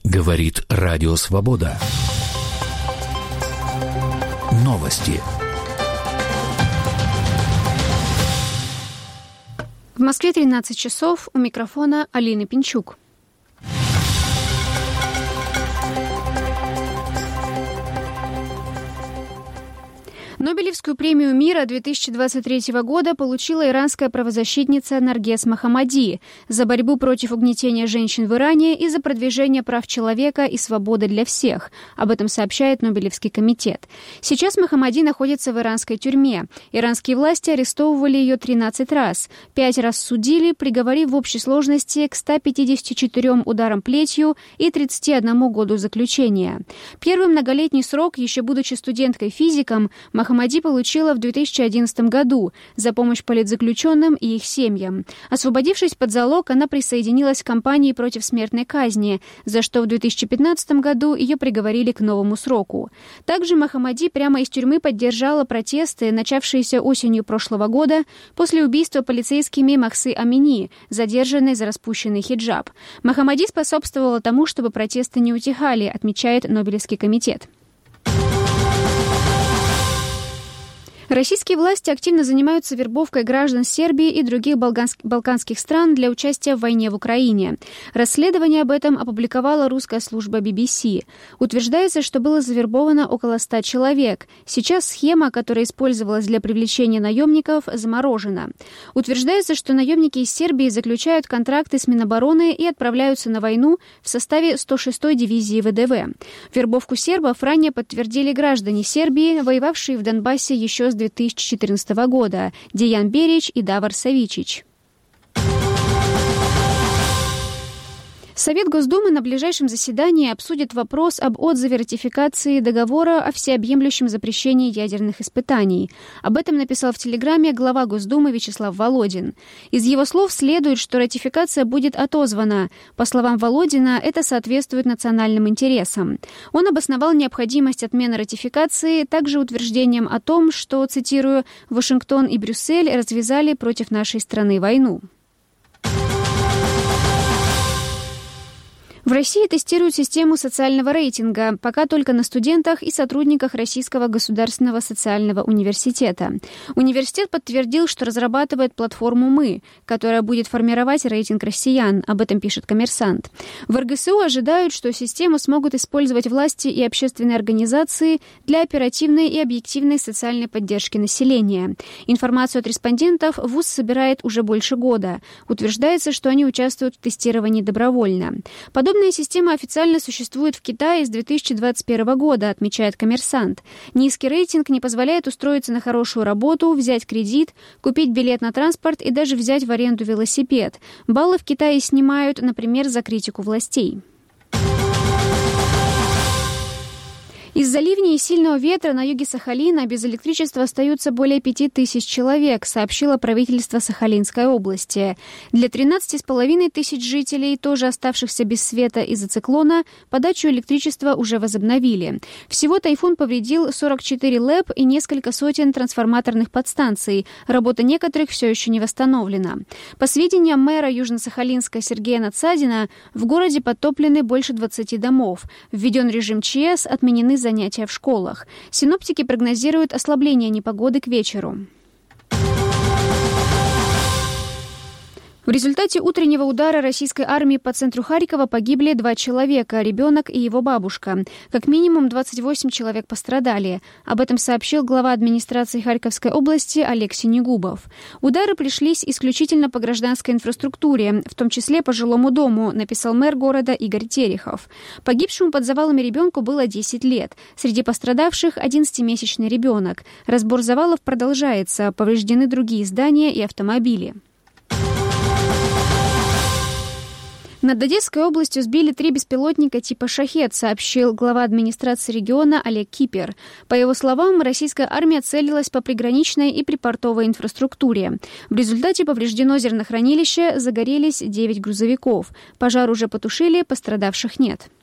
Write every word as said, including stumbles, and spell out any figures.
Говорит Радио Свобода. Новости. В Москве тринадцать часов. У микрофона Алина Пинчук. Нобелевскую премию мира две тысячи двадцать третьего года получила иранская правозащитница Наргес Мохаммади за борьбу против угнетения женщин в Иране и за продвижение прав человека и свободы для всех. Об этом сообщает Нобелевский комитет. Сейчас Мохаммади находится в иранской тюрьме. Иранские власти арестовывали ее тринадцать раз. Пять раз судили, приговорив в общей сложности к ста пятидесяти четырем ударам плетью и тридцати одному году заключения. Первый многолетний срок, еще будучи студенткой-физиком, Мохаммади получила в две тысячи одиннадцатом году за помощь политзаключенным и их семьям. Освободившись под залог, она присоединилась к кампании против смертной казни, за что в две тысячи пятнадцатом году ее приговорили к новому сроку. Также Мохаммади прямо из тюрьмы поддержала протесты, начавшиеся осенью прошлого года после убийства полицейскими Махсы Амини, задержанной за распущенный хиджаб. Мохаммади способствовала тому, чтобы протесты не утихали, отмечает Нобелевский комитет. Российские власти активно занимаются вербовкой граждан Сербии и других балканских стран для участия в войне в Украине. Расследование об этом опубликовала русская служба би би си. Утверждается, что было завербовано около ста человек. Сейчас схема, которая использовалась для привлечения наемников, заморожена. Утверждается, что наемники из Сербии заключают контракты с Минобороны и отправляются на войну в составе сто шестой дивизии вэ дэ вэ. Вербовку сербов ранее подтвердили граждане Сербии, воевавшие в Донбассе еще с две тысячи четырнадцатого года, Деян Берич и Давор Савичич. Совет Госдумы на ближайшем заседании обсудит вопрос об отзыве ратификации договора о всеобъемлющем запрещении ядерных испытаний. Об этом написал в Телеграме глава Госдумы Вячеслав Володин. Из его слов следует, что ратификация будет отозвана. По словам Володина, это соответствует национальным интересам. Он обосновал необходимость отмены ратификации также утверждением о том, что, цитирую, «Вашингтон и Брюссель развязали против нашей страны войну». В России тестируют систему социального рейтинга, пока только на студентах и сотрудниках Российского государственного социального университета. Университет подтвердил, что разрабатывает платформу «Мы», которая будет формировать рейтинг россиян. Об этом пишет «Коммерсант». В эр гэ эс у ожидают, что систему смогут использовать власти и общественные организации для оперативной и объективной социальной поддержки населения. Информацию от респондентов вуз собирает уже больше года. Утверждается, что они участвуют в тестировании добровольно. Подобная система официально существует в Китае с две тысячи двадцать первого года, отмечает «Коммерсант». Низкий рейтинг не позволяет устроиться на хорошую работу, взять кредит, купить билет на транспорт и даже взять в аренду велосипед. Баллы в Китае снимают, например, за критику властей. Из-за ливней и сильного ветра на юге Сахалина без электричества остаются более пяти тысяч человек, сообщило правительство Сахалинской области. Для тринадцати с половиной тысяч жителей, тоже оставшихся без света из-за циклона, подачу электричества уже возобновили. Всего тайфун повредил сорок четыре ЛЭП и несколько сотен трансформаторных подстанций. Работа некоторых все еще не восстановлена. По сведениям мэра Южно-Сахалинска Сергея Надсадина, в городе подтоплены больше двадцати домов. Введен режим ЧС, отменены занятия в школах. Синоптики прогнозируют ослабление непогоды к вечеру. В результате утреннего удара российской армии по центру Харькова погибли два человека, ребенок и его бабушка. Как минимум двадцать восемь человек пострадали. Об этом сообщил глава администрации Харьковской области Олег Синегубов. Удары пришлись исключительно по гражданской инфраструктуре, в том числе по жилому дому, написал мэр города Игорь Терехов. Погибшему под завалами ребенку было десять лет. Среди пострадавших одиннадцатимесячный ребенок. Разбор завалов продолжается. Повреждены другие здания и автомобили. Над Одесской областью сбили три беспилотника типа «Шахед», сообщил глава администрации региона Олег Кипер. По его словам, российская армия целилась по приграничной и припортовой инфраструктуре. В результате повреждено зернохранилище, загорелись девять грузовиков. Пожар уже потушили, пострадавших нет.